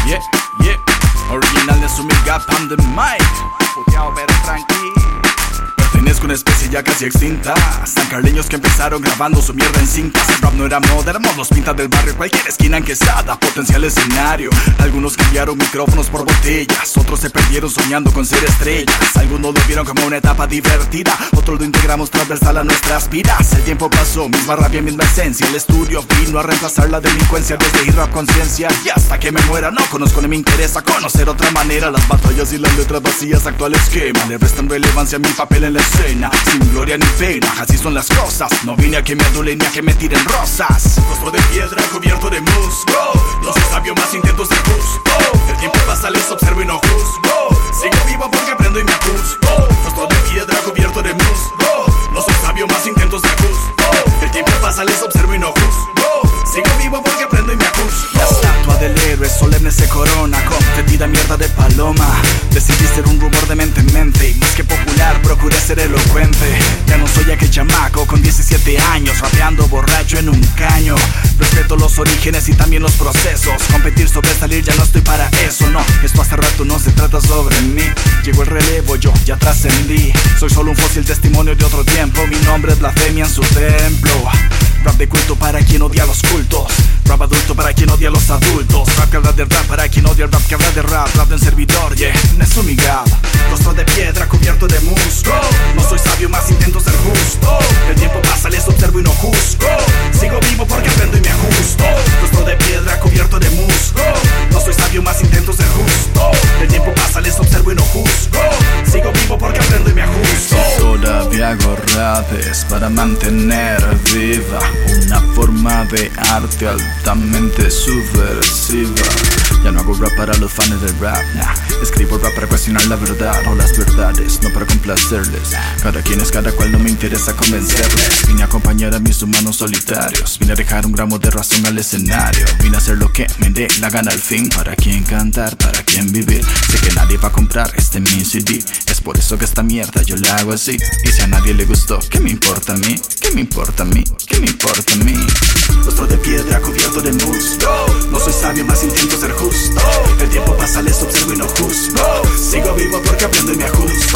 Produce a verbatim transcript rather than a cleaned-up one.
Yeah, yeah. Original de su Gap on the mic. Puteado pero tranqui. Pertenezco a una especie ya casi extinta. San carleños que empezaron grabando su mierda en cintas. El rap no era moderno, los pintas del barrio. Cualquier esquina en quesada, potencial escenario. Algunos cambiaron micrófonos por botellas. Otros se perdieron soñando con ser estrellas. Algunos lo vieron como una etapa divertida. Otros lo integramos transversal a nuestras vidas. El tiempo pasó, misma rabia, misma esencia. El estudio vino a reemplazar la delincuencia. Desde hip rap conciencia y hasta que me muera no conozco ni me interesa conocer otra manera. Las batallas y las letras vacías actual esquema le restan relevancia a mi papel en la escena. Sin gloria ni pena, así son las cosas. No vine a que me adulen ni a que me tiren rosas. Rostro de piedra cubierto de musgo. No soy sabio, más intento ser justo. El tiempo pasa, les observo y no juzgo. Sigo vivo porque aprendo y me ajusco. Rostro de piedra cubierto de musgo. No soy sabio, más intento ser justo. El tiempo pasa, les observo y no juzgo. Sigo vivo porque aprendo y me ajusto. La estatua del héroe solemne se corona con fetida mierda de paloma. Decidí ser un rumor de mente en mente y más que popular procuré ser elocuente. Ya no soy aquel chamaco con diecisiete años rapeando borracho en un caño. Respeto los orígenes y también los procesos. Competir, sobresalir, ya no estoy para eso, no. Esto hace rato no se trata sobre mí. Llegó el relevo, yo ya trascendí. Soy solo un fósil testimonio de otro tiempo. Mi nombre es blasfemia en su templo. Rap de culto para quien odia a los cultos. Rap adulto para quien odia a los adultos. Rap que habla de rap para quien odia el rap que habla de rap. Rap de un servidor, yeah, no es mi gap. Rostro de piedra cubierto de musgo. No soy sabio, más intento ser justo. El tiempo pasa, les observo y no juzgo. Sigo vivo porque aprendo y me ajusto. Rostro de piedra cubierto de musgo. No soy sabio, más intento ser justo. El tiempo pasa, les observo y no juzgo. Sigo vivo porque aprendo y me ajusto. Todavía hago rapes para mantener viva una forma de arte altamente subversiva. Ya no hago rap para los fans del rap, nah. Escribo rap para cuestionar la verdad o las verdades, no para complacerles. Cada quien es cada cual, no me interesa convencerles. Vine a acompañar a mis humanos solitarios. Vine a dejar un gramo de razón al escenario. Vine a hacer lo que me dé la gana al fin. Para quien cantar, para quien vivir. Sé que nadie va a comprar este mi C D. Es por eso que esta mierda yo la hago así. Y si a nadie le gustó, ¿qué me importa a mí? ¿Qué me importa a mí? ¿Qué me importa a mí? Rostro de piedra cubierto de musgo. No soy sabio, más intento ser justo. El tiempo pasa, les observo y no juzgo. Sigo vivo porque aprendo y me ajusto.